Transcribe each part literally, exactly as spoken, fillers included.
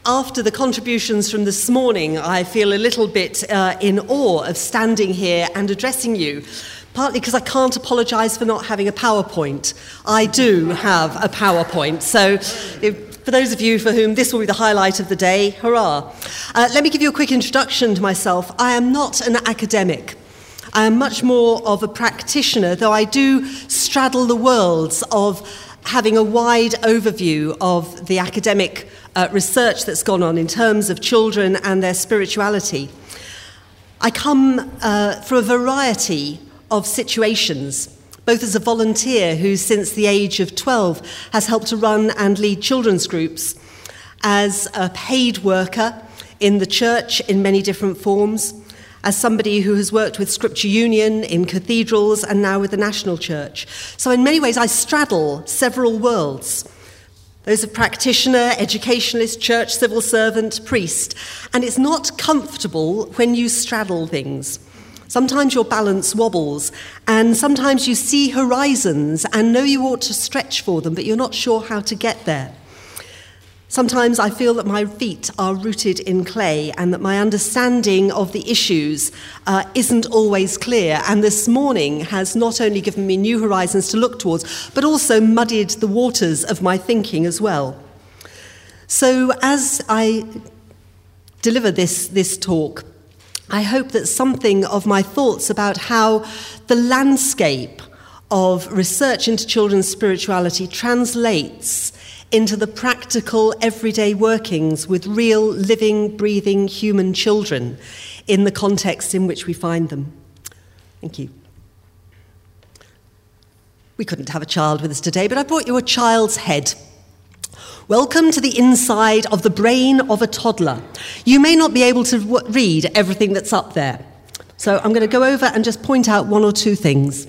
After the contributions from this morning, I feel a little bit uh, in awe of standing here and addressing you, partly because I can't apologise for not having a PowerPoint. I do have a PowerPoint, so if, for those of you for whom this will be the highlight of the day, hurrah. Uh, let me give you a quick introduction to myself. I am not an academic. I am much more of a practitioner, though I do straddle the worlds of having a wide overview of the academic uh, research that's gone on in terms of children and their spirituality. I come uh, from a variety of situations, both as a volunteer who since the age of twelve has helped to run and lead children's groups, as a paid worker in the church in many different forms, as somebody who has worked with Scripture Union in cathedrals and now with the National Church. So in many ways I straddle several worlds, those of practitioner, educationalist, church civil servant, priest, and it's not comfortable when you straddle things. Sometimes your balance wobbles, and sometimes you see horizons and know you ought to stretch for them, but you're not sure how to get there. Sometimes I feel that my feet are rooted in clay and that my understanding of the issues uh, isn't always clear. And this morning has not only given me new horizons to look towards, but also muddied the waters of my thinking as well. So as I deliver this, this talk, I hope that something of my thoughts about how the landscape of research into children's spirituality translates into the practical, everyday workings with real, living, breathing human children in the context in which we find them. Thank you. We couldn't have a child with us today, but I brought you a child's head. Welcome to the inside of the brain of a toddler. You may not be able to w- read everything that's up there, so I'm going to go over and just point out one or two things.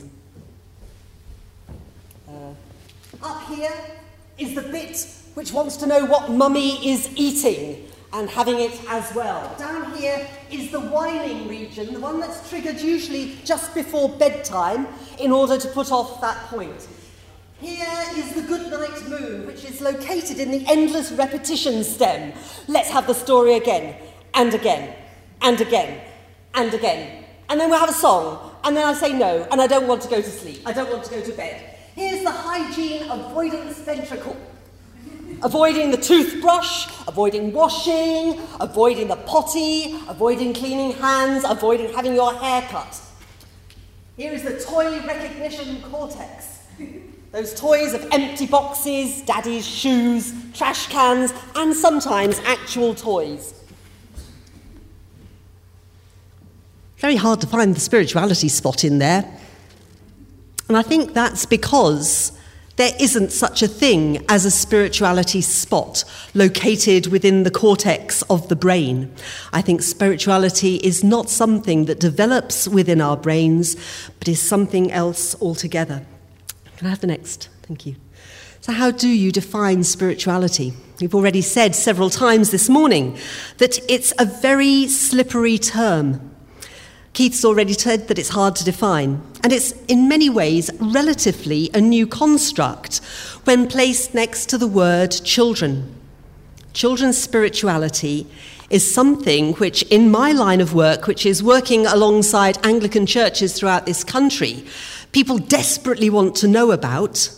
Uh, up here is the bit which wants to know what mummy is eating and having it as well. Down here is the whining region, the one that's triggered usually just before bedtime in order to put off that point. Here is the good night moon, which is located in the endless repetition stem. Let's have the story again, and again, and again, and again. And then we'll have a song, and then I say no, and I don't want to go to sleep. I don't want to go to bed. Here's the hygiene avoidance ventricle. Avoiding the toothbrush, avoiding washing, avoiding the potty, avoiding cleaning hands, avoiding having your hair cut. Here is the toy recognition cortex. Those toys of empty boxes, daddy's shoes, trash cans, and sometimes actual toys. Very hard to find the spirituality spot in there. And I think that's because there isn't such a thing as a spirituality spot located within the cortex of the brain. I think spirituality is not something that develops within our brains, but is something else altogether. Can I have the next? Thank you. So how do you define spirituality? We've already said several times this morning that it's a very slippery term. Keith's already said that it's hard to define, and it's in many ways relatively a new construct when placed next to the word children. Children's spirituality is something which, in my line of work, which is working alongside Anglican churches throughout this country, people desperately want to know about,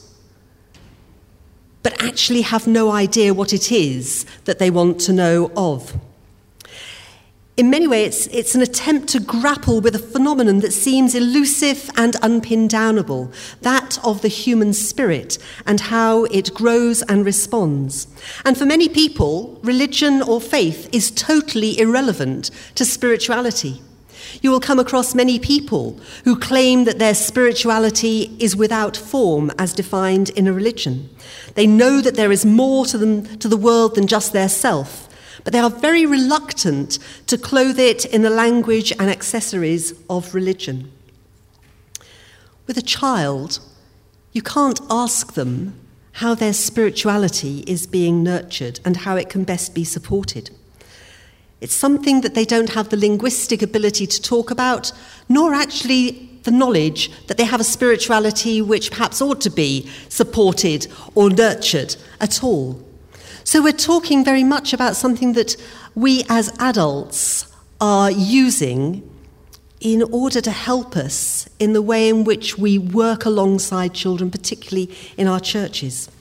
but actually have no idea what it is that they want to know of. In many ways, it's, it's an attempt to grapple with a phenomenon that seems elusive and unpin-downable, that of the human spirit and how it grows and responds. And for many people, religion or faith is totally irrelevant to spirituality. You will come across many people who claim that their spirituality is without form as defined in a religion. They know that there is more to them, to the world than just their self, but they are very reluctant to clothe it in the language and accessories of religion. With a child, you can't ask them how their spirituality is being nurtured and how it can best be supported. It's something that they don't have the linguistic ability to talk about, nor actually the knowledge that they have a spirituality which perhaps ought to be supported or nurtured at all. So we're talking very much about something that we as adults are using in order to help us in the way in which we work alongside children, particularly in our churches.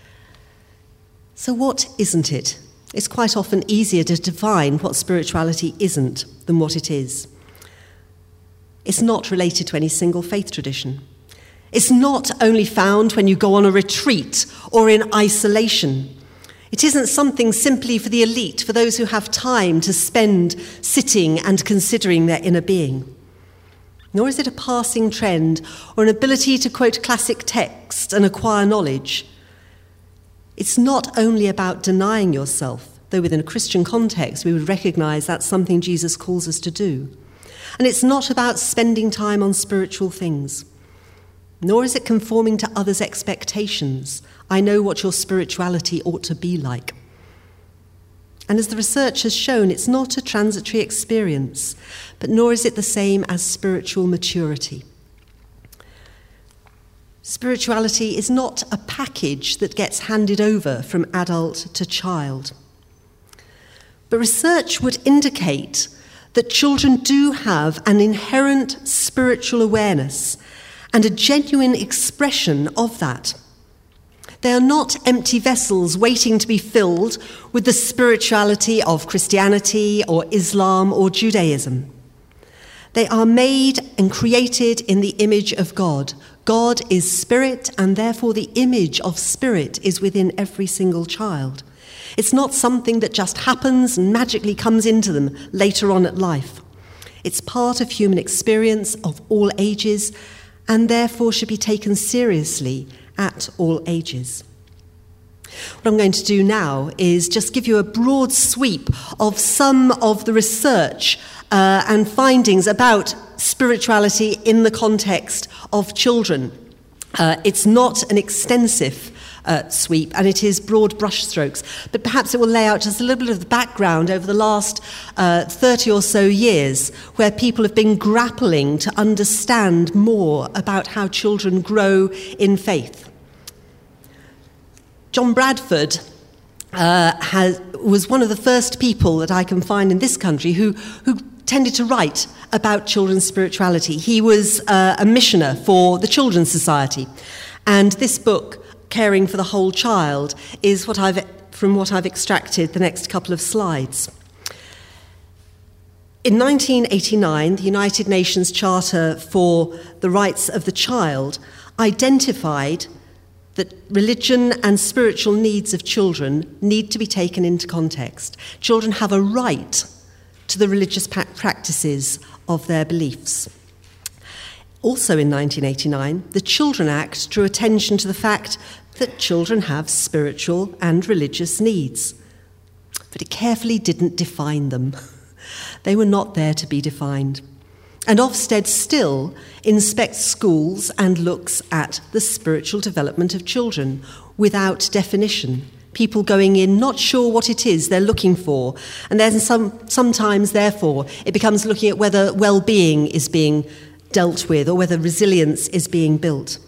So what isn't it? It's quite often easier to define what spirituality isn't than what it is. It's not related to any single faith tradition. It's not only found when you go on a retreat or in isolation. It isn't something simply for the elite, for those who have time to spend sitting and considering their inner being. Nor is it a passing trend or an ability to quote classic text and acquire knowledge. It's not only about denying yourself, though within a Christian context we would recognise that's something Jesus calls us to do. And it's not about spending time on spiritual things. Nor is it conforming to others' expectations. I know what your spirituality ought to be like. And as the research has shown, it's not a transitory experience, but nor is it the same as spiritual maturity. Spirituality is not a package that gets handed over from adult to child. But research would indicate that children do have an inherent spiritual awareness and a genuine expression of that. They are not empty vessels waiting to be filled with the spirituality of Christianity or Islam or Judaism. They are made and created in the image of God. God is spirit, and therefore the image of spirit is within every single child. It's not something that just happens and magically comes into them later on at life. It's part of human experience of all ages, and therefore should be taken seriously at all ages. What I'm going to do now is just give you a broad sweep of some of the research uh, and findings about spirituality in the context of children. Uh, it's not an extensive uh, sweep, and it is broad brushstrokes, but perhaps it will lay out just a little bit of the background over the last uh, thirty or so years, where people have been grappling to understand more about how children grow in faith. John Bradford uh, has, was one of the first people that I can find in this country who, who tended to write about children's spirituality. He was uh, a missioner for the Children's Society, and this book, Caring for the Whole Child, is what I've, from what I've extracted the next couple of slides. In nineteen eighty-nine, the United Nations Charter for the Rights of the Child identified that religion and spiritual needs of children need to be taken into context. Children have a right to the religious practices of their beliefs. Also in nineteen eighty-nine, the Children Act drew attention to the fact that children have spiritual and religious needs, but it carefully didn't define them. They were not there to be defined. And Ofsted still inspects schools and looks at the spiritual development of children without definition. People going in not sure what it is they're looking for. And then some, sometimes, therefore, it becomes looking at whether well-being is being dealt with or whether resilience is being built.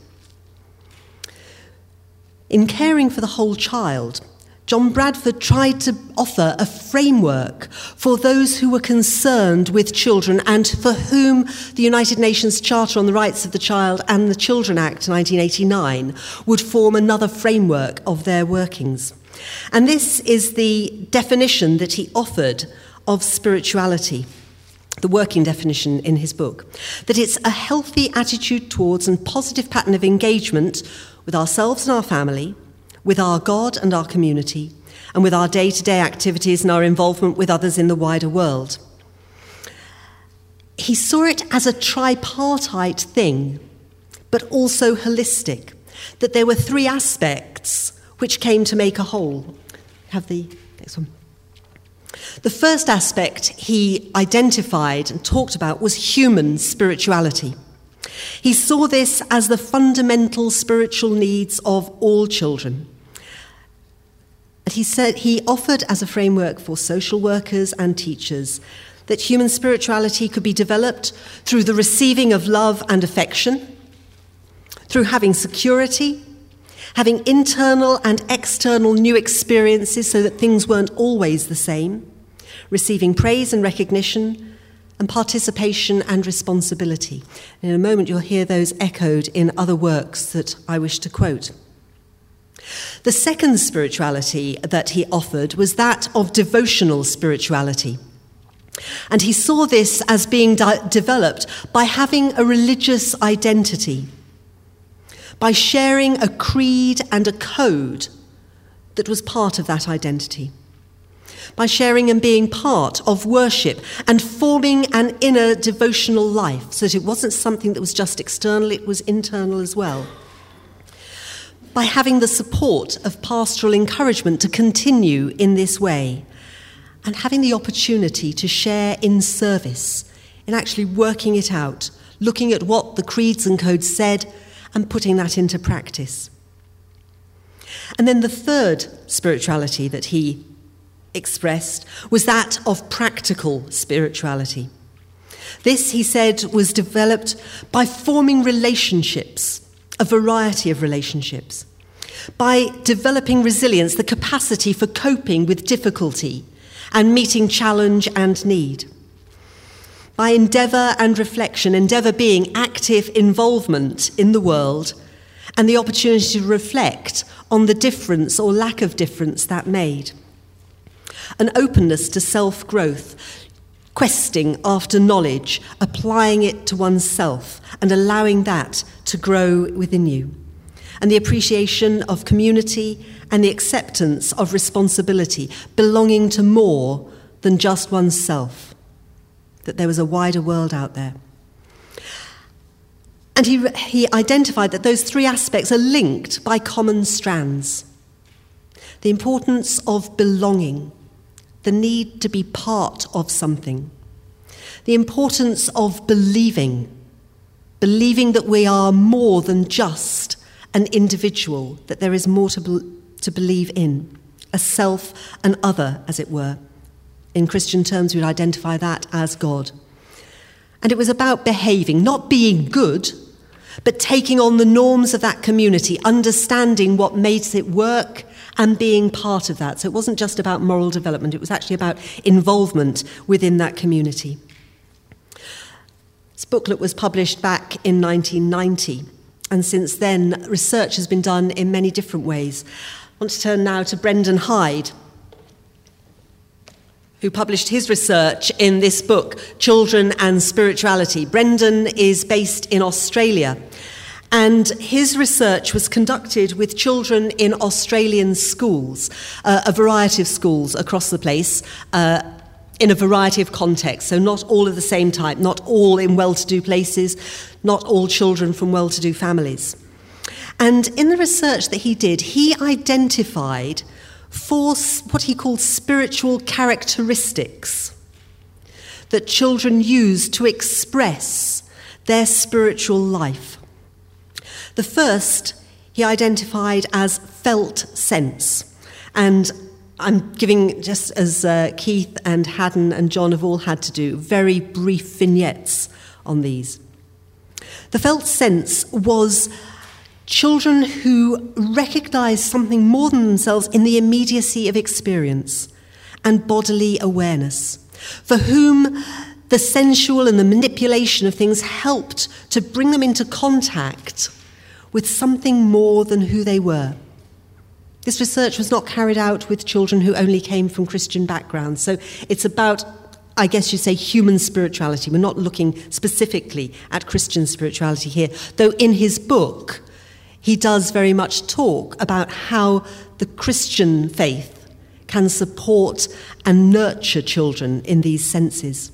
In Caring for the Whole Child, John Bradford tried to offer a framework for those who were concerned with children and for whom the United Nations Charter on the Rights of the Child and the Children Act nineteen eighty-nine would form another framework of their workings. And this is the definition that he offered of spirituality, the working definition in his book, that it's a healthy attitude towards and positive pattern of engagement with ourselves and our family, with our God and our community, and with our day-to-day activities and our involvement with others in the wider world. He saw it as a tripartite thing, but also holistic, that there were three aspects which came to make a whole. Have the next one. The first aspect he identified and talked about was human spirituality. He saw this as the fundamental spiritual needs of all children. And he said he offered as a framework for social workers and teachers that human spirituality could be developed through the receiving of love and affection, through having security, having internal and external new experiences so that things weren't always the same, receiving praise and recognition, and participation and responsibility. In a moment, you'll hear those echoed in other works that I wish to quote. The second spirituality that he offered was that of devotional spirituality. And he saw this as being de- developed by having a religious identity, by sharing a creed and a code that was part of that identity, by sharing and being part of worship and forming an inner devotional life so that it wasn't something that was just external, it was internal as well. By having the support of pastoral encouragement to continue in this way, and having the opportunity to share in service, in actually working it out, looking at what the creeds and codes said and putting that into practice. And then the third spirituality that he expressed was that of practical spirituality. This, he said, was developed by forming relationships, a variety of relationships, by developing resilience, the capacity for coping with difficulty and meeting challenge and need, by endeavour and reflection, endeavour being active involvement in the world and the opportunity to reflect on the difference or lack of difference that made. An openness to self-growth, questing after knowledge, applying it to oneself and allowing that to grow within you. And the appreciation of community and the acceptance of responsibility, belonging to more than just oneself, that there was a wider world out there. And he, he identified that those three aspects are linked by common strands. The importance of belonging, the need to be part of something, the importance of believing, believing that we are more than just an individual, that there is more to, be, to believe in, a self, an other, as it were. In Christian terms, we'd identify that as God. And it was about behaving, not being good, but taking on the norms of that community, understanding what makes it work and being part of that. So it wasn't just about moral development, it was actually about involvement within that community. This booklet was published back in nineteen ninety, and since then research has been done in many different ways. I want to turn now to Brendan Hyde, who published his research in this book, Children and Spirituality. Brendan is based in Australia, and his research was conducted with children in Australian schools, uh, a variety of schools across the place, uh, in a variety of contexts, so not all of the same type, not all in well-to-do places, not all children from well-to-do families. And in the research that he did, he identified four what he called spiritual characteristics that children use to express their spiritual life. The first he identified as felt sense, and I'm giving, just as uh, Keith and Haddon and John have all had to do, very brief vignettes on these. The felt sense was children who recognise something more than themselves in the immediacy of experience and bodily awareness, for whom the sensual and the manipulation of things helped to bring them into contact with something more than who they were. This research was not carried out with children who only came from Christian backgrounds, so it's about, I guess you'd say, human spirituality. We're not looking specifically at Christian spirituality here, though in his book he does very much talk about how the Christian faith can support and nurture children in these senses.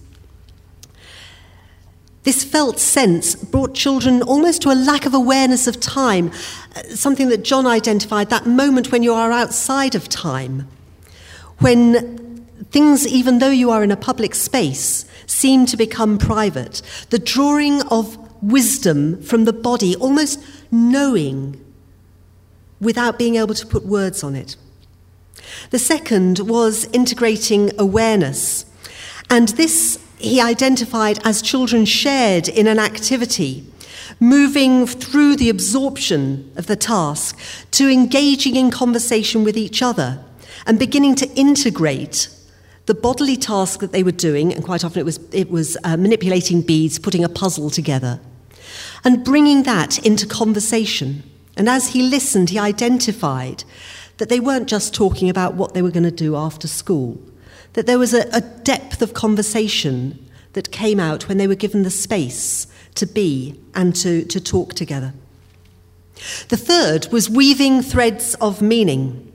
This felt sense brought children almost to a lack of awareness of time, something that John identified, that moment when you are outside of time, when things, even though you are in a public space, seem to become private. The drawing of wisdom from the body, almost knowing without being able to put words on it. The second was integrating awareness, and this he identified as children shared in an activity, moving through the absorption of the task to engaging in conversation with each other and beginning to integrate the bodily task that they were doing, and quite often it was, it was uh, manipulating beads, putting a puzzle together, and bringing that into conversation. And as he listened, he identified that they weren't just talking about what they were going to do after school, that there was a, a depth of conversation that came out when they were given the space to be and to, to talk together. The third was weaving threads of meaning.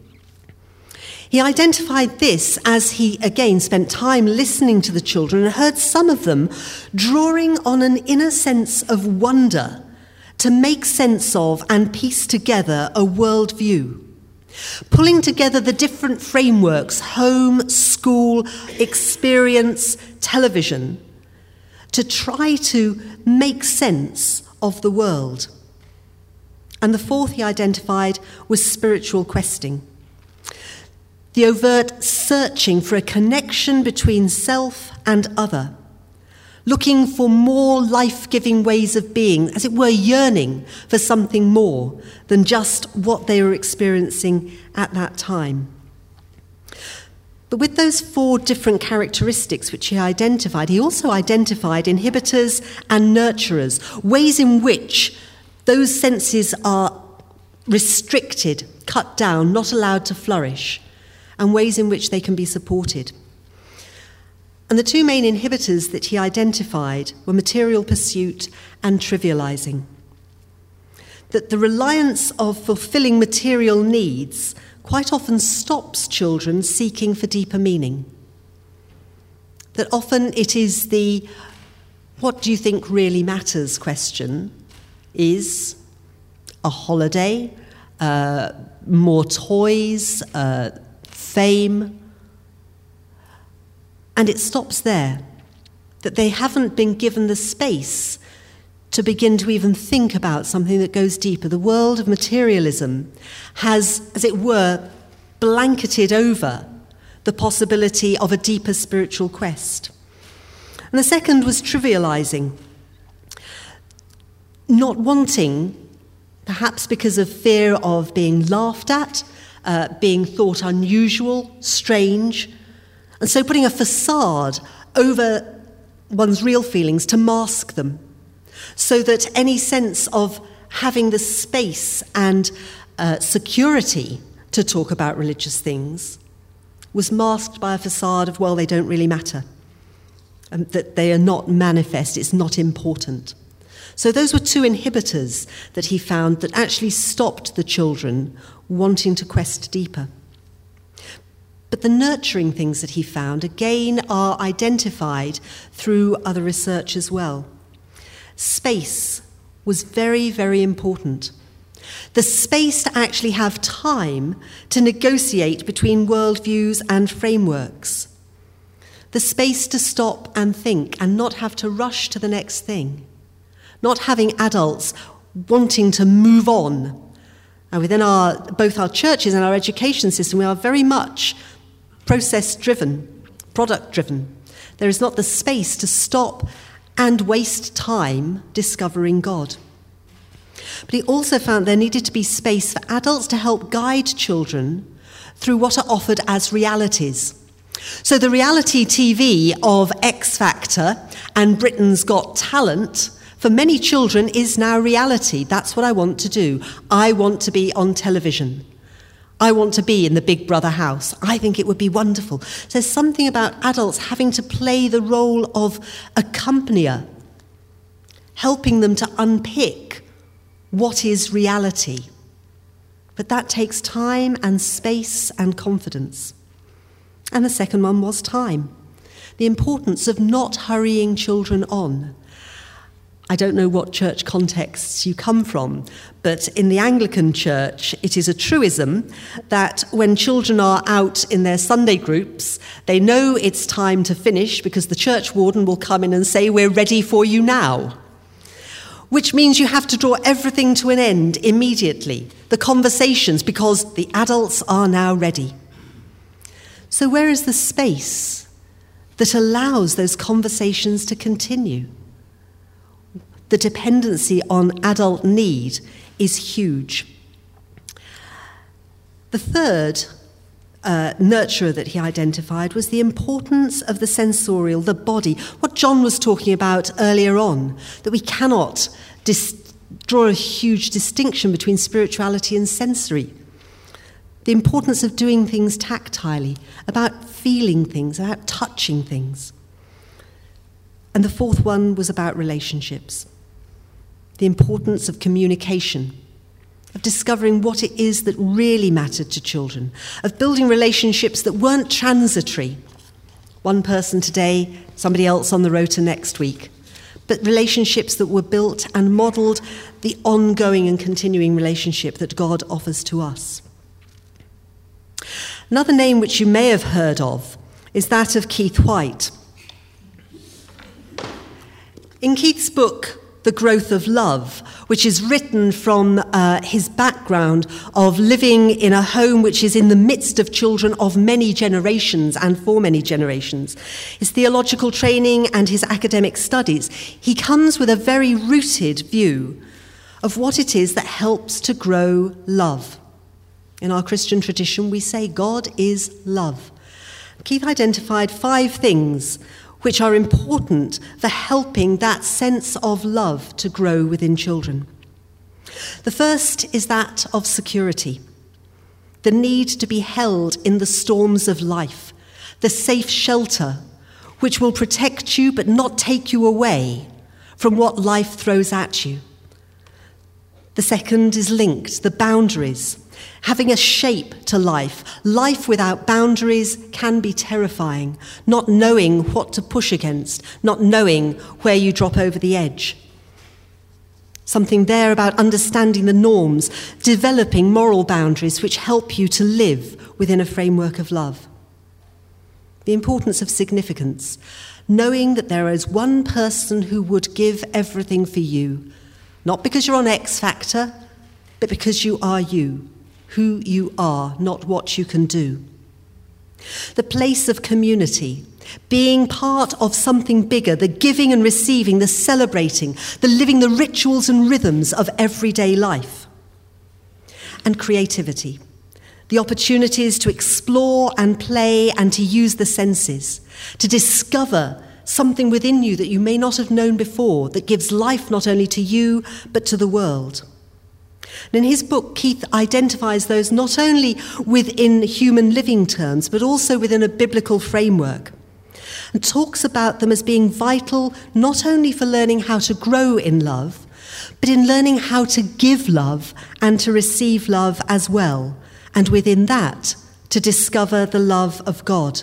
He identified this as he, again, spent time listening to the children and heard some of them drawing on an inner sense of wonder to make sense of and piece together a worldview, pulling together the different frameworks, home, school, experience, television, to try to make sense of the world. And the fourth he identified was spiritual questing. The overt searching for a connection between self and other, looking for more life-giving ways of being, as it were, yearning for something more than just what they were experiencing at that time. But with those four different characteristics which he identified, he also identified inhibitors and nurturers, ways in which those senses are restricted, cut down, not allowed to flourish, and ways in which they can be supported. And the two main inhibitors that he identified were material pursuit and trivializing. That the reliance of fulfilling material needs quite often stops children seeking for deeper meaning. That often it is the "what do you think really matters" question is a holiday, uh, more toys, uh, fame, and it stops there, that they haven't been given the space to begin to even think about something that goes deeper. The world of materialism has, as it were, blanketed over the possibility of a deeper spiritual quest. And the second was trivializing, not wanting, perhaps because of fear of being laughed at, uh, being thought unusual, strange, and so putting a facade over one's real feelings to mask them, so that any sense of having the space and uh, security to talk about religious things was masked by a facade of, well, they don't really matter, and that they are not manifest, it's not important. So those were two inhibitors that he found that actually stopped the children wanting to quest deeper. But the nurturing things that he found, again, are identified through other research as well. Space was very, very important. The space to actually have time to negotiate between worldviews and frameworks. The space to stop and think and not have to rush to the next thing. Not having adults wanting to move on. And within our, both our churches and our education system, we are very much process-driven, product-driven. There is not the space to stop and waste time discovering God. But he also found there needed to be space for adults to help guide children through what are offered as realities. So the reality T V of X Factor and Britain's Got Talent for many children is now reality. That's what I want to do. I want to be on television. I want to be in the Big Brother house. I think it would be wonderful. There's something about adults having to play the role of accompanier, helping them to unpick what is reality. But that takes time and space and confidence. And the second one was time. The importance of not hurrying children on. I don't know what church contexts you come from, but in the Anglican Church, it is a truism that when children are out in their Sunday groups, they know it's time to finish because the church warden will come in and say, "We're ready for you now." Which means you have to draw everything to an end immediately, the conversations, because the adults are now ready. So where is the space that allows those conversations to continue? the dependency on adult need is huge. The third uh, nurturer that he identified was the importance of the sensorial, the body, what John was talking about earlier on, that we cannot dis- draw a huge distinction between spirituality and sensory. The importance of doing things tactilely, about feeling things, about touching things. And the fourth one was about relationships. The importance of communication, of discovering what it is that really mattered to children, of building relationships that weren't transitory. One person today, somebody else on the rota next week. But relationships that were built and modelled the ongoing and continuing relationship that God offers to us. Another name which you may have heard of is that of Keith White. In Keith's book, The Growth of Love, which is written from uh, his background of living in a home which is in the midst of children of many generations and for many generations, his theological training and his academic studies, he comes with a very rooted view of what it is that helps to grow love. In our Christian tradition, we say God is love. Keith identified five things which are important for helping that sense of love to grow within children. The first is that of security, the need to be held in the storms of life, the safe shelter which will protect you but not take you away from what life throws at you. The second is linked, the boundaries, having a shape to life. Life without boundaries can be terrifying, not knowing what to push against, not knowing where you drop over the edge. Something there about understanding the norms, developing moral boundaries which help you to live within a framework of love. The importance of significance, knowing that there is one person who would give everything for you, not because you're on X Factor, but because you are you. Who you are, not what you can do. The place of community, being part of something bigger, the giving and receiving, the celebrating, the living the rituals and rhythms of everyday life. And creativity, the opportunities to explore and play and to use the senses, to discover something within you that you may not have known before, that gives life not only to you, but to the world. And in his book, Keith identifies those not only within human living terms, but also within a biblical framework, and talks about them as being vital not only for learning how to grow in love, but in learning how to give love and to receive love as well, and within that, to discover the love of God.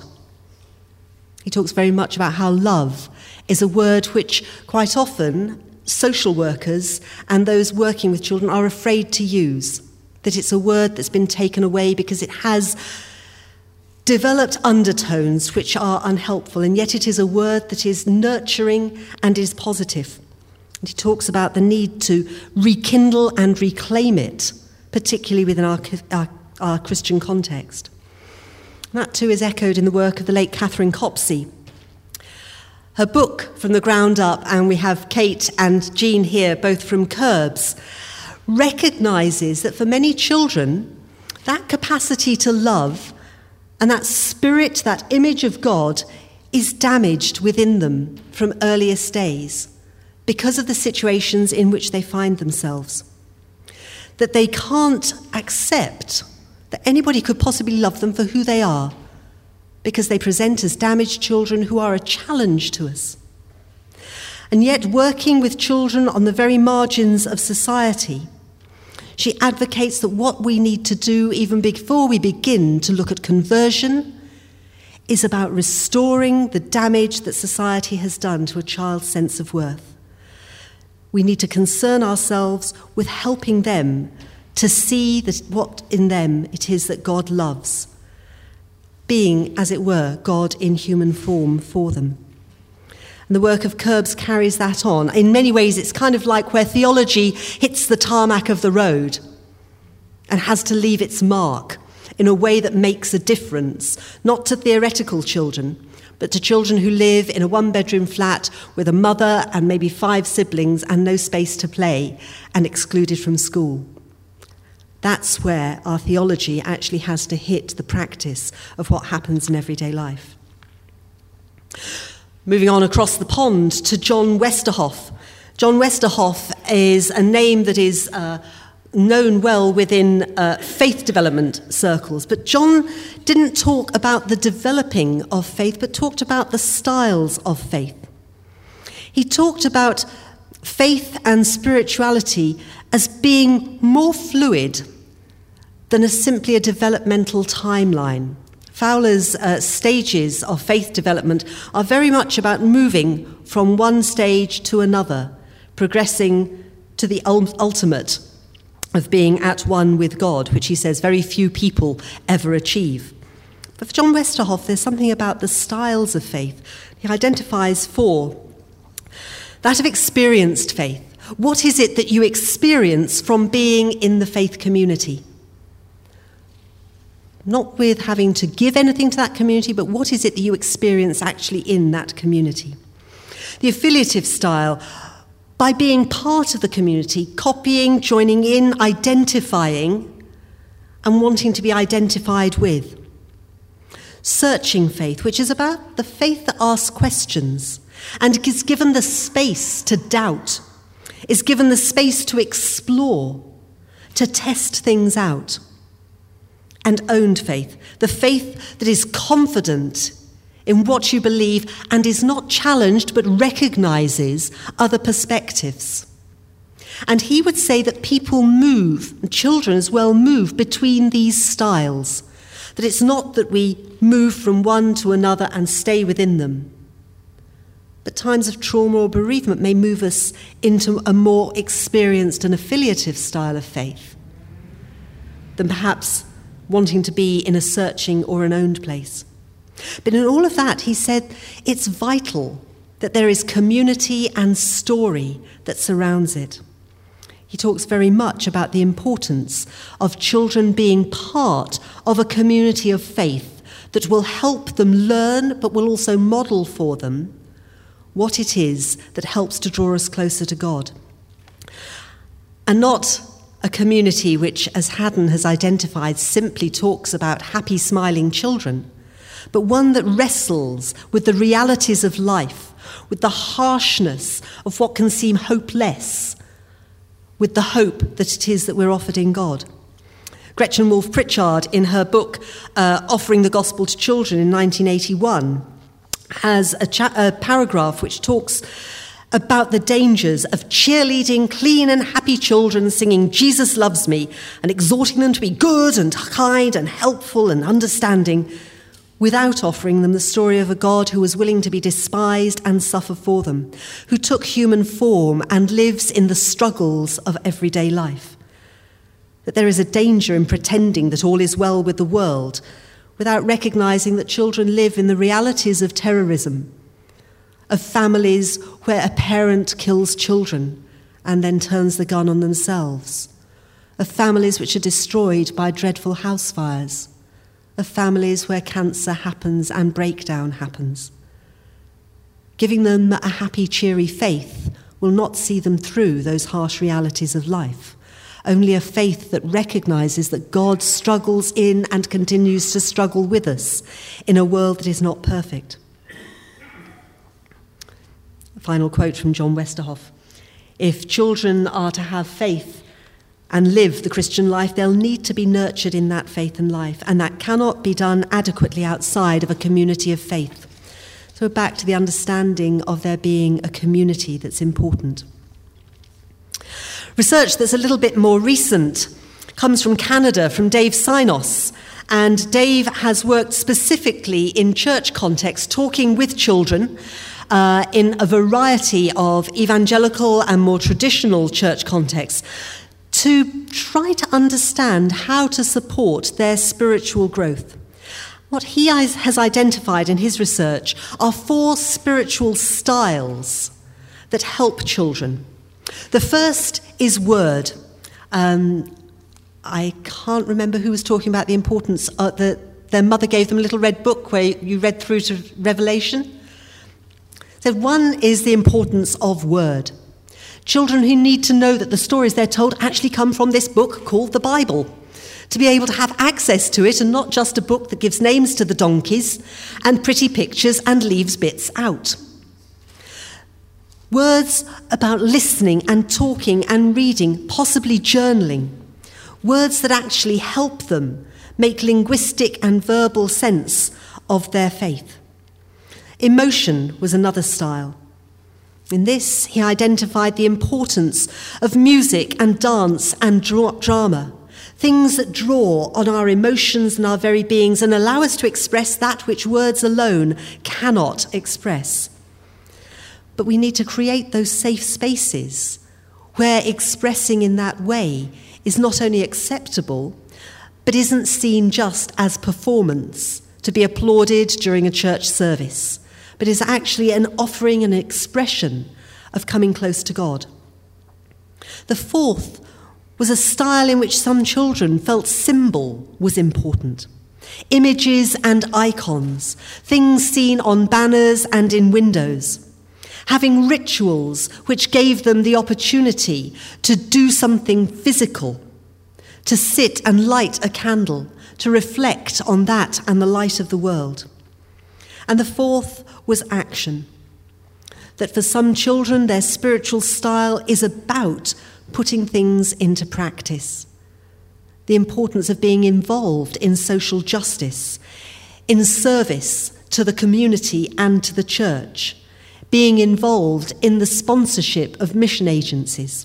He talks very much about how love is a word which quite often social workers and those working with children are afraid to use, that it's a word that's been taken away because it has developed undertones which are unhelpful, and yet it is a word that is nurturing and is positive. And he talks about the need to rekindle and reclaim it, particularly within our, our, our Christian context. And that too is echoed in the work of the late Catherine Copsey. Her book, From the Ground Up, and we have Kate and Jean here, both from Curbs, recognises that for many children, that capacity to love and that spirit, that image of God, is damaged within them from earliest days because of the situations in which they find themselves. That they can't accept that anybody could possibly love them for who they are, because they present as damaged children who are a challenge to us. And yet, working with children on the very margins of society, she advocates that what we need to do, even before we begin to look at conversion, is about restoring the damage that society has done to a child's sense of worth. We need to concern ourselves with helping them to see that what in them it is that God loves, being, as it were, God in human form for them. And the work of Curbs carries that on. In many ways, it's kind of like where theology hits the tarmac of the road and has to leave its mark. in a way that makes a difference, not to theoretical children, but to children who live in a one-bedroom flat with a mother and maybe five siblings and no space to play and excluded from school. That's where our theology actually has to hit the practice of what happens in everyday life. Moving on across the pond to John Westerhoff. John Westerhoff is a name that is uh, known well within uh, faith development circles, but John didn't talk about the developing of faith, but talked about the styles of faith. He talked about faith and spirituality as being more fluid than a simply a developmental timeline. Fowler's uh, stages of faith development are very much about moving from one stage to another, progressing to the ul- ultimate of being at one with God, which he says very few people ever achieve. But for John Westerhoff, there's something about the styles of faith. He identifies four. That of experienced faith. What is it that you experience from being in the faith community? Not with having to give anything to that community, but what is it that you experience actually in that community? The affiliative style, by being part of the community, copying, joining in, identifying, and wanting to be identified with. Searching faith, which is about the faith that asks questions and is given the space to doubt, is given the space to explore, to test things out. And owned faith, the faith that is confident in what you believe and is not challenged but recognizes other perspectives. And he would say that people move, and children as well move, between these styles, that it's not that we move from one to another and stay within them. But times of trauma or bereavement may move us into a more experienced and affiliative style of faith than perhaps wanting to be in a searching or an owned place. But in all of that, he said it's vital that there is community and story that surrounds it. He talks very much about the importance of children being part of a community of faith that will help them learn, but will also model for them what it is that helps to draw us closer to God. And not a community which, as Haddon has identified, simply talks about happy, smiling children, but one that wrestles with the realities of life, with the harshness of what can seem hopeless, with the hope that it is that we're offered in God. Gretchen Wolfe Pritchard, in her book uh, Offering the Gospel to Children in nineteen eighty-one, has a, cha- a paragraph which talks about the dangers of cheerleading clean and happy children singing Jesus loves me and exhorting them to be good and kind and helpful and understanding without offering them the story of a God who was willing to be despised and suffer for them, who took human form and lives in the struggles of everyday life. That there is a danger in pretending that all is well with the world without recognizing that children live in the realities of terrorism, of families where a parent kills children and then turns the gun on themselves, of families which are destroyed by dreadful house fires, of families where cancer happens and breakdown happens. Giving them a happy, cheery faith will not see them through those harsh realities of life. Only a faith that recognizes that God struggles in and continues to struggle with us in a world that is not perfect. Final quote from John Westerhoff. If children are to have faith and live the Christian life, they'll need to be nurtured in that faith and life, and that cannot be done adequately outside of a community of faith. So back to the understanding of there being a community that's important. Research that's a little bit more recent comes from Canada, from Dave Synos. And Dave has worked specifically in church context, talking with children uh, in a variety of evangelical and more traditional church contexts to try to understand how to support their spiritual growth. What he has identified in his research are four spiritual styles that help children. The first is word. Um, I can't remember who was talking about the importance uh, that their mother gave them a little red book where you read through to Revelation. So one is the importance of word. Children who need to know that the stories they're told actually come from this book called the Bible. To be able to have access to it and not just a book that gives names to the donkeys and pretty pictures and leaves bits out. Words about listening and talking and reading, possibly journaling. Words that actually help them make linguistic and verbal sense of their faith. Emotion was another style. In this, he identified the importance of music and dance and dra- drama, things that draw on our emotions and our very beings and allow us to express that which words alone cannot express. But we need to create those safe spaces where expressing in that way is not only acceptable, but isn't seen just as performance to be applauded during a church service, but is actually an offering and an expression of coming close to God. The fourth was a style in which some children felt symbol was important. Images and icons, things seen on banners and in windows. Having rituals which gave them the opportunity to do something physical, to sit and light a candle, to reflect on that and the light of the world. And the fourth was action. That for some children, their spiritual style is about putting things into practice. The importance of being involved in social justice, in service to the community and to the church, being involved in the sponsorship of mission agencies.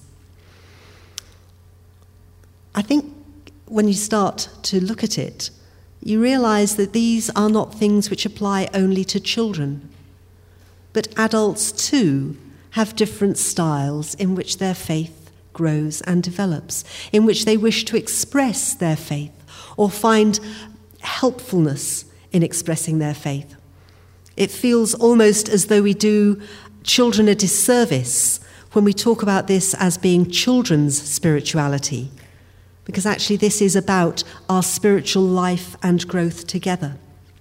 I think when you start to look at it, you realise that these are not things which apply only to children, but adults too have different styles in which their faith grows and develops, in which they wish to express their faith or find helpfulness in expressing their faith. It feels almost as though we do children a disservice when we talk about this as being children's spirituality, because actually this is about our spiritual life and growth together.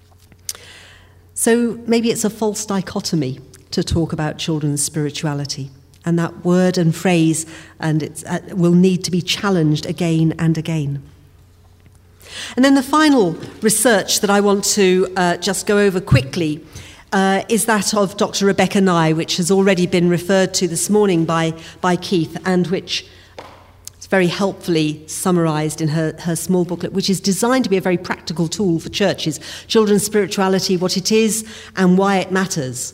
So maybe it's a false dichotomy to talk about children's spirituality, and that word and phrase and it uh, will need to be challenged again and again. And then the final research that I want to uh, just go over quickly uh, is that of Doctor Rebecca Nye, which has already been referred to this morning by, by Keith, and which is very helpfully summarised in her, her small booklet, which is designed to be a very practical tool for churches. Children's spirituality, what it is and why it matters.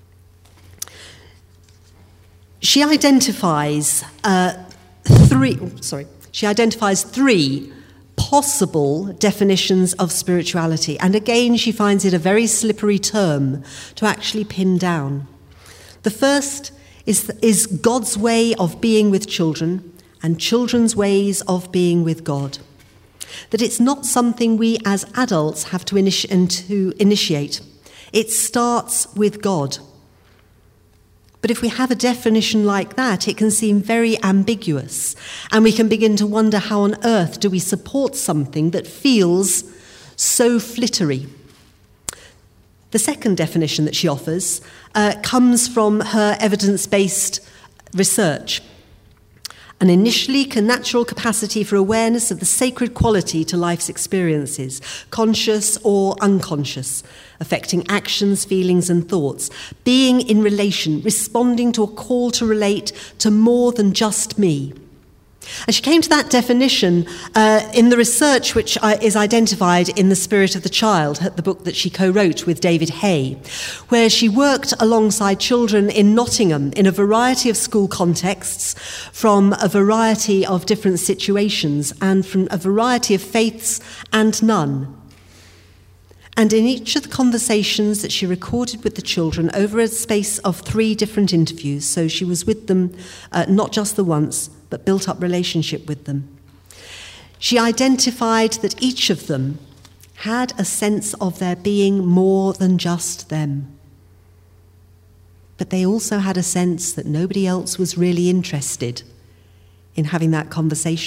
She identifies uh, three, sorry, she identifies three possible definitions of spirituality. And again, she finds it a very slippery term to actually pin down. The first is, is God's way of being with children and children's ways of being with God. That it's not something we as adults have to, initi- to initiate. It starts with God. But if we have a definition like that, it can seem very ambiguous, and we can begin to wonder how on earth do we support something that feels so flittery. The second definition that she offers uh, comes from her evidence-based research. An initially natural capacity for awareness of the sacred quality to life's experiences, conscious or unconscious, affecting actions, feelings and thoughts, being in relation, responding to a call to relate to more than just me. And she came to that definition uh, in the research which uh, is identified in The Spirit of the Child, the book that she co-wrote with David Hay, where she worked alongside children in Nottingham in a variety of school contexts, from a variety of different situations and from a variety of faiths and none. And in each of the conversations that she recorded with the children over a space of three different interviews, so she was with them uh, not just the once, but built up relationship with them, she identified that each of them had a sense of there being more than just them. But they also had a sense that nobody else was really interested in having that conversation.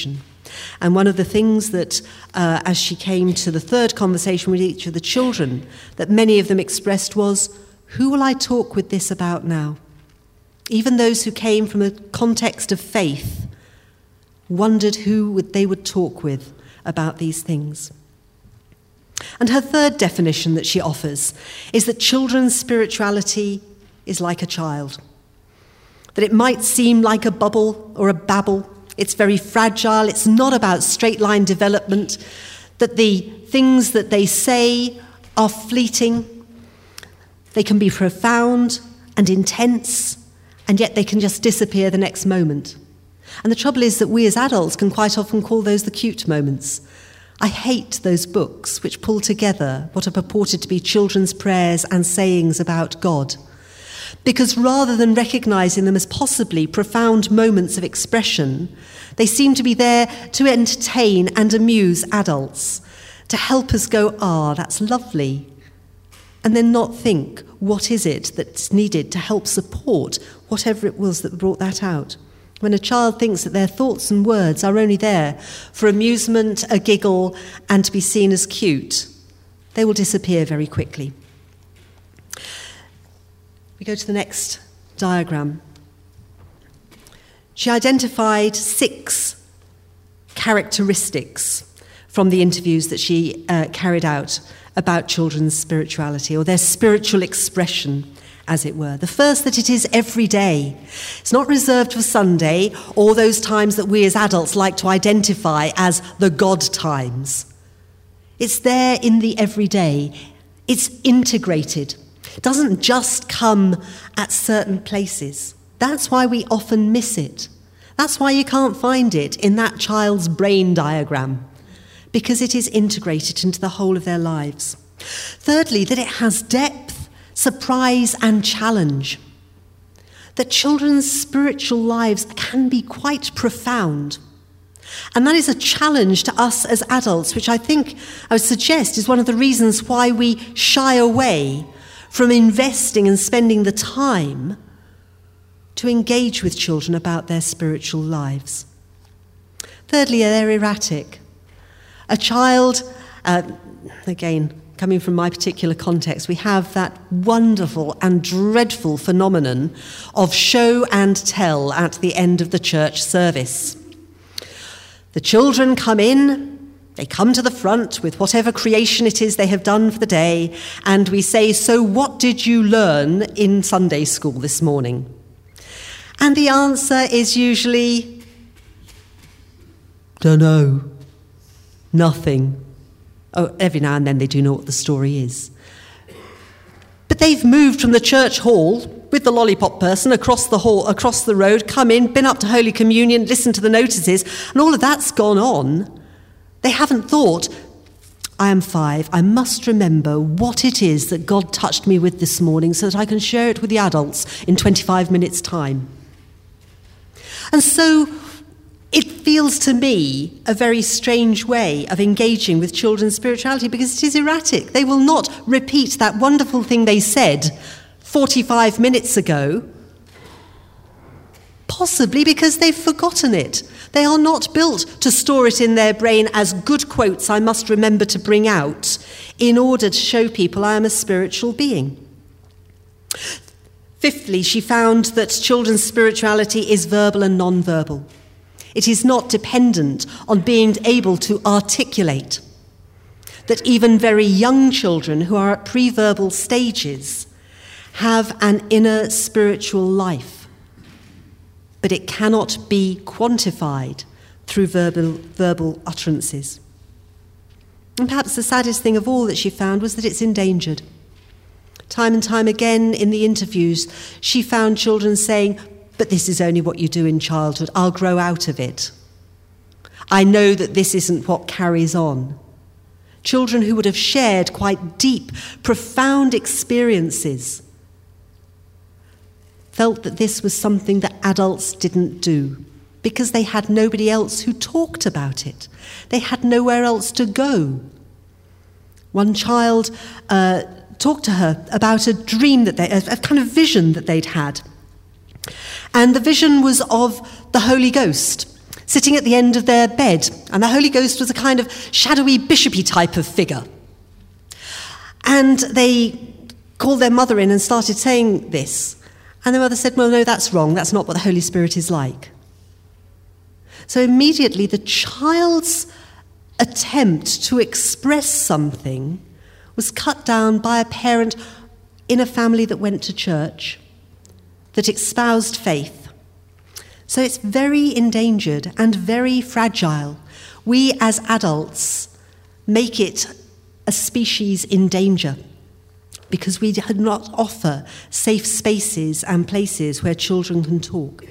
And one of the things that, uh, as she came to the third conversation with each of the children, that many of them expressed was, who will I talk with this about now? Even those who came from a context of faith wondered who would they would talk with about these things. And her third definition that she offers is that children's spirituality is like a child. That it might seem like a bubble or a babble. It's very fragile. It's not about straight line development. That the things that they say are fleeting. They can be profound and intense, and yet they can just disappear the next moment. And the trouble is that we as adults can quite often call those the cute moments. I hate those books which pull together what are purported to be children's prayers and sayings about God. Because rather than recognising them as possibly profound moments of expression, they seem to be there to entertain and amuse adults, to help us go, ah, that's lovely, and then not think, what is it that's needed to help support whatever it was that brought that out? When a child thinks that their thoughts and words are only there for amusement, a giggle, and to be seen as cute, they will disappear very quickly. We go to the next diagram. She identified six characteristics from the interviews that she uh, carried out about children's spirituality, or their spiritual expression, as it were. The first, that it is every day. It's not reserved for Sunday or those times that we as adults like to identify as the God times. It's there in the everyday. It's integrated. It doesn't just come at certain places. That's why we often miss it. That's why you can't find it in that child's brain diagram, because it is integrated into the whole of their lives. Thirdly, that it has depth, surprise and challenge. That children's spiritual lives can be quite profound. And that is a challenge to us as adults, which I think, I would suggest, is one of the reasons why we shy away from investing and spending the time to engage with children about their spiritual lives. Thirdly, they're erratic. A child, uh, again, coming from my particular context, we have that wonderful and dreadful phenomenon of show and tell at the end of the church service. The children come in, they come to the front with whatever creation it is they have done for the day, and we say, so what did you learn in Sunday school this morning? And the answer is usually, dunno, nothing. Oh, every now and then they do know what the story is. But they've moved from the church hall with the lollipop person across the hall, across the road, come in, been up to Holy Communion, listened to the notices, and all of that's gone on. They haven't thought, I am five, I must remember what it is that God touched me with this morning so that I can share it with the adults in twenty-five minutes' time. And so it feels to me a very strange way of engaging with children's spirituality, because it is erratic. They will not repeat that wonderful thing they said forty-five minutes ago, possibly because they've forgotten it. They are not built to store it in their brain as good quotes I must remember to bring out in order to show people I am a spiritual being. Fifthly, she found that children's spirituality is verbal and non-verbal. It is not dependent on being able to articulate. That even very young children who are at pre-verbal stages have an inner spiritual life, but it cannot be quantified through verbal, verbal utterances. And perhaps the saddest thing of all that she found was that it's endangered. Time and time again in the interviews, she found children saying, but this is only what you do in childhood. I'll grow out of it. I know that this isn't what carries on. Children who would have shared quite deep, profound experiences felt that this was something that adults didn't do because they had nobody else who talked about it. They had nowhere else to go. One child uh, talked to her about a dream that they, a, a kind of vision that they'd had. And the vision was of the Holy Ghost sitting at the end of their bed, and the Holy Ghost was a kind of shadowy, bishopy type of figure. And they called their mother in and started saying this. And their mother said, well, no, that's wrong. That's not what the Holy Spirit is like. So immediately the child's attempt to express something was cut down by a parent in a family that went to church, that espoused faith. So it's very endangered and very fragile. We as adults make it a species in danger because we do not offer safe spaces and places where children can talk.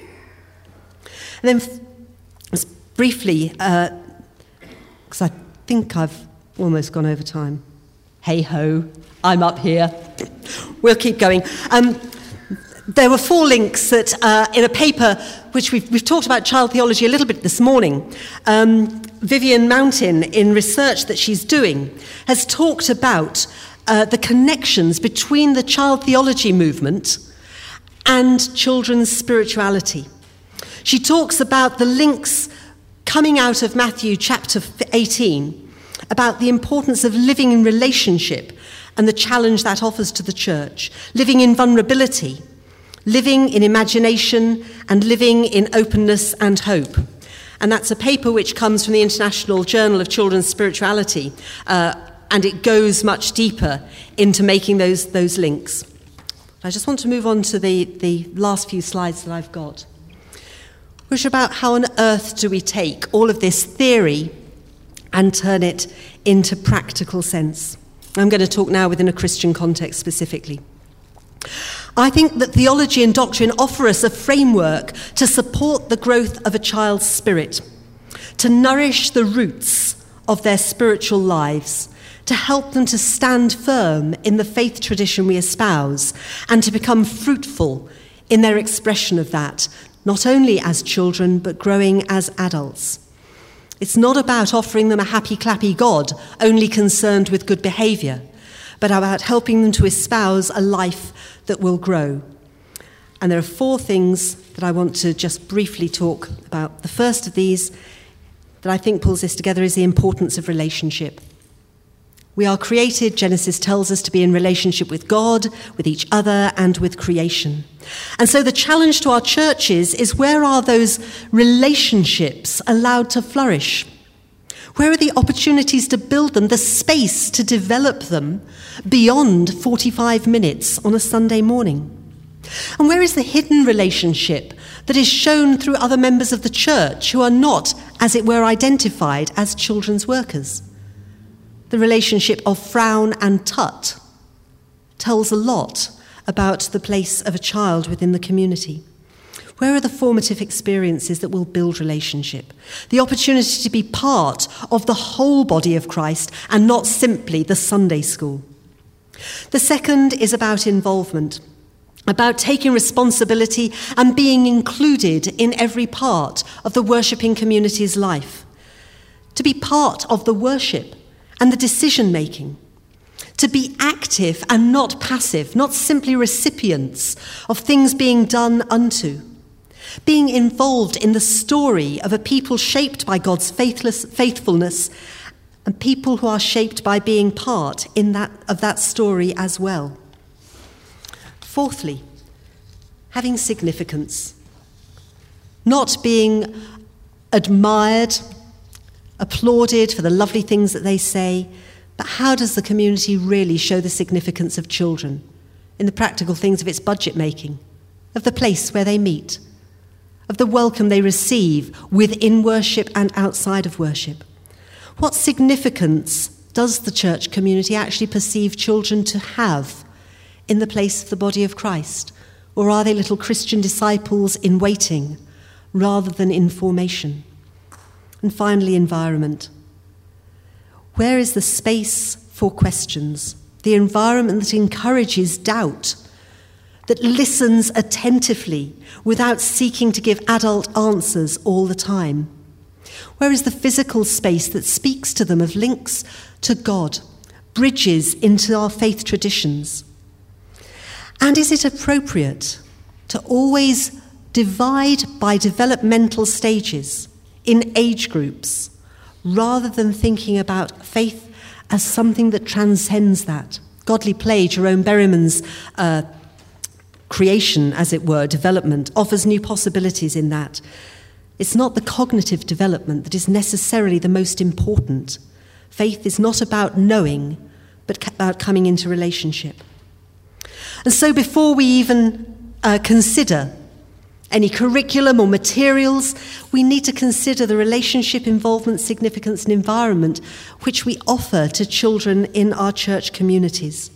And then f- briefly, because uh, I think I've almost gone over time. Hey ho, I'm up here. We'll keep going. Um, There were four links that, uh, in a paper, which we've, we've talked about child theology a little bit this morning. Um, Vivian Mountain, in research that she's doing, has talked about uh, the connections between the child theology movement and children's spirituality. She talks about the links coming out of Matthew chapter eighteen, about the importance of living in relationship and the challenge that offers to the church, living in vulnerability, living in imagination, and living in openness and hope. And that's a paper which comes from the International Journal of Children's Spirituality, uh, and it goes much deeper into making those, those links. I just want to move on to the, the last few slides that I've got, which are about how on earth do we take all of this theory and turn it into practical sense. I'm going to talk now within a Christian context specifically. I think that theology and doctrine offer us a framework to support the growth of a child's spirit, to nourish the roots of their spiritual lives, to help them to stand firm in the faith tradition we espouse, and to become fruitful in their expression of that, not only as children, but growing as adults. It's not about offering them a happy-clappy God, only concerned with good behaviour, but about helping them to espouse a life that will grow. And there are four things that I want to just briefly talk about. The first of these that I think pulls this together is the importance of relationship. We are created, Genesis tells us, to be in relationship with God, with each other, and with creation. And so the challenge to our churches is, where are those relationships allowed to flourish? Where are the opportunities to build them, the space to develop them beyond forty-five minutes on a Sunday morning? And where is the hidden relationship that is shown through other members of the church who are not, as it were, identified as children's workers? The relationship of frown and tut tells a lot about the place of a child within the community. Where are the formative experiences that will build relationship? The opportunity to be part of the whole body of Christ and not simply the Sunday school. The second is about involvement, about taking responsibility and being included in every part of the worshipping community's life. To be part of the worship and the decision-making. To be active and not passive, not simply recipients of things being done unto. Being involved in the story of a people shaped by God's faithless, faithfulness, and people who are shaped by being part in that, of that story as well. Fourthly, having significance. Not being admired, applauded for the lovely things that they say, but how does the community really show the significance of children in the practical things of its budget making, of the place where they meet, of the welcome they receive within worship and outside of worship? What significance does the church community actually perceive children to have in the place of the body of Christ? Or are they little Christian disciples in waiting rather than in formation? And finally, environment. Where is the space for questions? The environment that encourages doubt, that listens attentively without seeking to give adult answers all the time? Where is the physical space that speaks to them of links to God, bridges into our faith traditions? And is it appropriate to always divide by developmental stages in age groups, rather than thinking about faith as something that transcends that. Godly Play, Jerome Berryman's uh, creation, as it were, development, offers new possibilities in that. It's not the cognitive development that is necessarily the most important. Faith is not about knowing, but about coming into relationship. And so before we even uh, consider any curriculum or materials, we need to consider the relationship, involvement, significance, and environment which we offer to children in our church communities.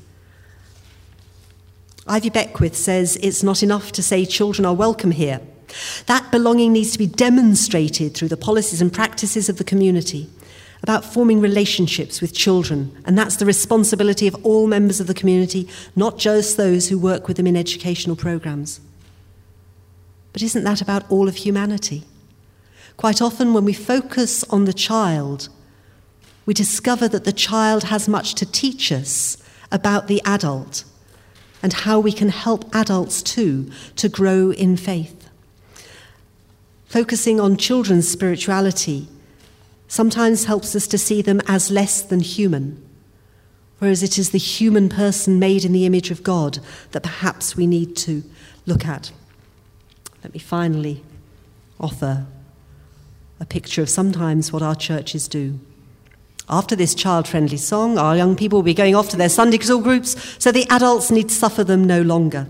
Ivy Beckwith says it's not enough to say children are welcome here. That belonging needs to be demonstrated through the policies and practices of the community, about forming relationships with children, and that's the responsibility of all members of the community, not just those who work with them in educational programs. But isn't that about all of humanity? Quite often when we focus on the child, we discover that the child has much to teach us about the adult and how we can help adults too to grow in faith. Focusing on children's spirituality sometimes helps us to see them as less than human, whereas it is the human person made in the image of God that perhaps we need to look at. Let me finally offer a picture of sometimes what our churches do. After this child-friendly song, our young people will be going off to their Sunday school groups, so the adults need suffer them no longer.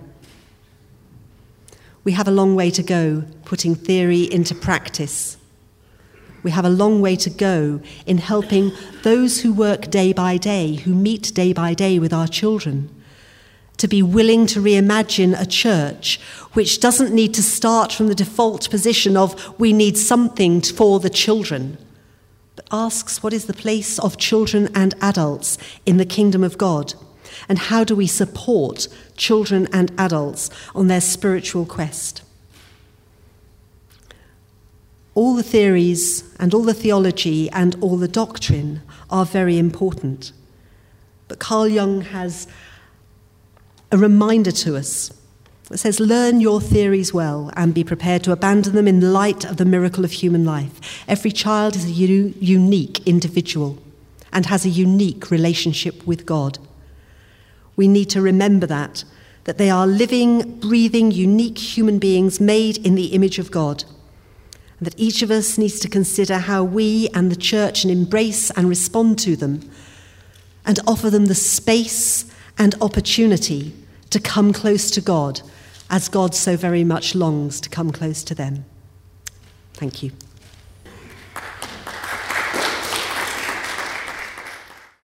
We have a long way to go putting theory into practice. We have a long way to go in helping those who work day by day, who meet day by day with our children, to be willing to reimagine a church which doesn't need to start from the default position of we need something for the children, but asks what is the place of children and adults in the kingdom of God, and how do we support children and adults on their spiritual quest. All the theories and all the theology and all the doctrine are very important, but Carl Jung has a reminder to us that says, learn your theories well and be prepared to abandon them in the light of the miracle of human life. Every child is a u- unique individual and has a unique relationship with God. We need to remember that, that they are living, breathing, unique human beings made in the image of God, and that each of us needs to consider how we and the church embrace and respond to them and offer them the space and opportunity to come close to God, as God so very much longs to come close to them. Thank you.